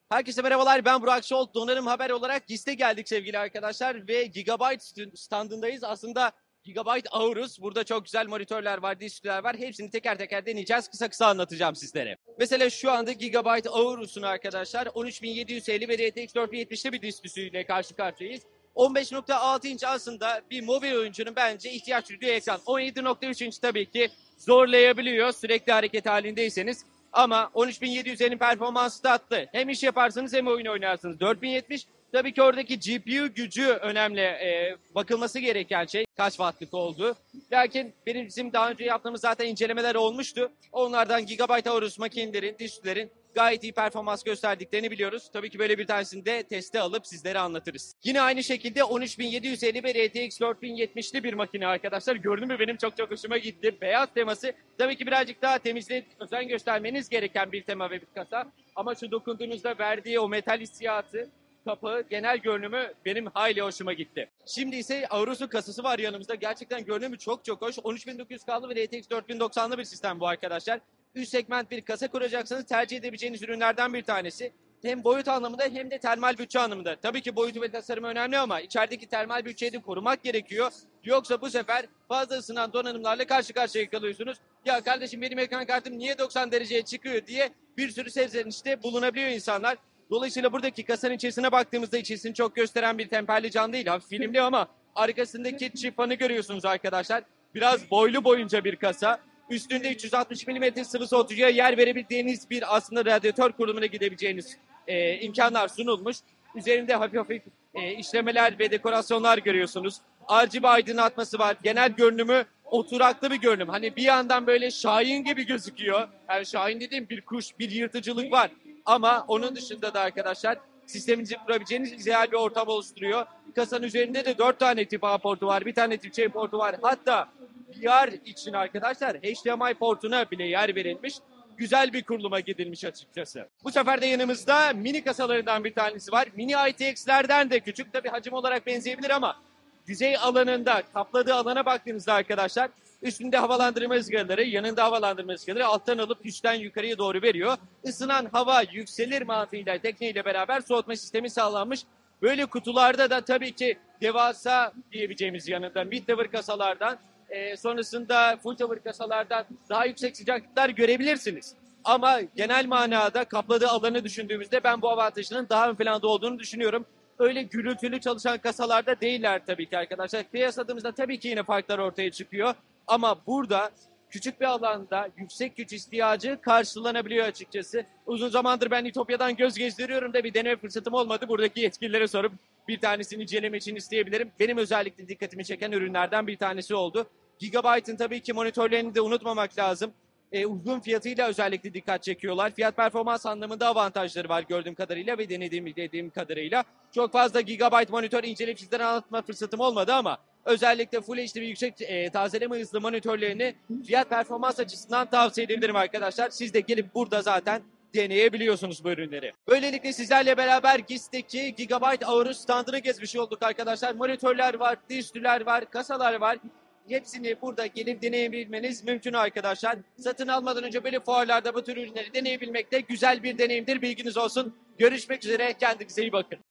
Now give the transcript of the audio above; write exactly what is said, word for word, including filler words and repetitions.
Herkese merhabalar, ben Burak Şolt. Donanım Haber olarak GİS'te geldik sevgili arkadaşlar ve Gigabyte standındayız. Aslında Gigabyte Aorus. Burada çok güzel monitörler var, dizüstüler var. Hepsini teker teker deneyeceğiz. Kısa kısa anlatacağım sizlere. Mesela şu anda Gigabyte Aorus'un arkadaşlar on üç bin yedi yüz elli ve R T X dört bin yetmişli bir dizüstüsüyle karşı karşıyayız. on beş nokta altı inç aslında bir mobil oyuncunun bence ihtiyaç duyduğu ekran. on yedi nokta üç inç tabii ki zorlayabiliyor sürekli hareket halindeyseniz. Ama on üç bin yedi yüz elli performansı tatlı. Hem iş yaparsınız hem oyun oynarsınız. dört bin yetmiş tabii ki oradaki G P U gücü önemli. Ee, bakılması gereken şey kaç wattlık oldu. Lakin benim bizim daha önce yaptığımız zaten incelemeler olmuştu. Onlardan Gigabyte Aorus makinelerin, dizüstülerin gayet iyi performans gösterdiklerini biliyoruz. Tabii ki böyle bir tanesini de teste alıp sizlere anlatırız. Yine aynı şekilde on üç bin yedi yüz elli ve R T X dört bin yetmişli bir makine arkadaşlar. Görünümü benim çok çok hoşuma gitti. Beyaz teması tabii ki birazcık daha temizliğe özen göstermeniz gereken bir tema ve bir kasa. Ama şu dokunduğunuzda verdiği o metal hissiyatı, kapağı, genel görünümü benim hayli hoşuma gitti. Şimdi ise Aorus'un kasası var yanımızda. Gerçekten görünümü çok çok hoş. on üç bin dokuz yüz K'lı ve R T X dört bin doksanlı bir sistem bu arkadaşlar. Üst segment bir kasa kuracaksanız tercih edebileceğiniz ürünlerden bir tanesi. Hem boyut anlamında hem de termal bütçe anlamında. Tabii ki boyutu ve tasarımı önemli ama içerideki termal bütçeyi de korumak gerekiyor. Yoksa bu sefer fazla ısınan donanımlarla karşı karşıya kalıyorsunuz. Ya kardeşim benim ekran kartım niye doksan dereceye çıkıyor diye bir sürü serzenişte bulunabiliyor insanlar. Dolayısıyla buradaki kasanın içerisine baktığımızda içerisini çok gösteren bir temperli cam değil. Hafif filmli ama arkasındaki çift fanı görüyorsunuz arkadaşlar. Biraz boylu boyunca bir kasa. Üstünde üç yüz altmış milimetre sıvı soğutucuya yer verebildiğiniz bir aslında radyatör kurulumuna gidebileceğiniz e, imkanlar sunulmuş. Üzerinde hafif hafif e, işlemeler ve dekorasyonlar görüyorsunuz. R G B aydınlatması var. Genel görünümü oturaklı bir görünüm. Hani bir yandan böyle şahin gibi gözüküyor. Yani şahin dediğim bir kuş, bir yırtıcılık var. Ama onun dışında da arkadaşlar sisteminizi kurabileceğiniz ideal bir ortam oluşturuyor. Kasanın üzerinde de dört tane tip A portu var. Bir tane tip C portu var. Hatta V R için arkadaşlar H D M I portuna bile yer verilmiş. Güzel bir kuruluma gidilmiş açıkçası. Bu sefer de yanımızda mini kasalarından bir tanesi var. Mini I T X'lerden de küçük. Tabii hacim olarak benzeyebilir ama yüzey alanında, kapladığı alana baktığınızda arkadaşlar üstünde havalandırma ızgaraları, yanında havalandırma ızgaraları alttan alıp üstten yukarıya doğru veriyor. Isınan hava yükselir mantığıyla tekneyle beraber soğutma sistemi sağlanmış. Böyle kutularda da tabii ki devasa diyebileceğimiz yanında mid tower kasalardan e, sonrasında full tower kasalardan daha yüksek sıcaklıklar görebilirsiniz. Ama genel manada kapladığı alanı düşündüğümüzde ben bu avantajının daha ön planda olduğunu düşünüyorum. Öyle gürültülü çalışan kasalarda değiller tabii ki arkadaşlar. Kıyasladığımızda tabii ki yine farklar ortaya çıkıyor. Ama burada küçük bir alanda yüksek güç ihtiyacı karşılanabiliyor açıkçası. Uzun zamandır ben İtopya'dan göz gezdiriyorum da bir deneme fırsatım olmadı. Buradaki yetkililere sorup bir tanesini inceleme için isteyebilirim. Benim özellikle dikkatimi çeken ürünlerden bir tanesi oldu. Gigabyte'ın tabii ki monitörlerini de unutmamak lazım. E, uygun fiyatıyla özellikle dikkat çekiyorlar. Fiyat performans anlamında avantajları var gördüğüm kadarıyla ve denediğim dediğim kadarıyla. Çok fazla Gigabyte monitör inceleyip sizlere anlatma fırsatım olmadı ama özellikle Full H D ve yüksek e, tazeleme hızlı monitörlerini fiyat performans açısından tavsiye edebilirim arkadaşlar. Siz de gelip burada zaten deneyebiliyorsunuz bu ürünleri. Böylelikle sizlerle beraber GİS'teki Gigabyte Aorus standını gezmiş olduk arkadaşlar. Monitörler var, dizüstüler var, kasalar var. Hepsini burada gelip deneyebilmeniz mümkün arkadaşlar. Satın almadan önce böyle fuarlarda bu tür ürünleri deneyebilmek de güzel bir deneyimdir. Bilginiz olsun. Görüşmek üzere. Kendinize iyi bakın.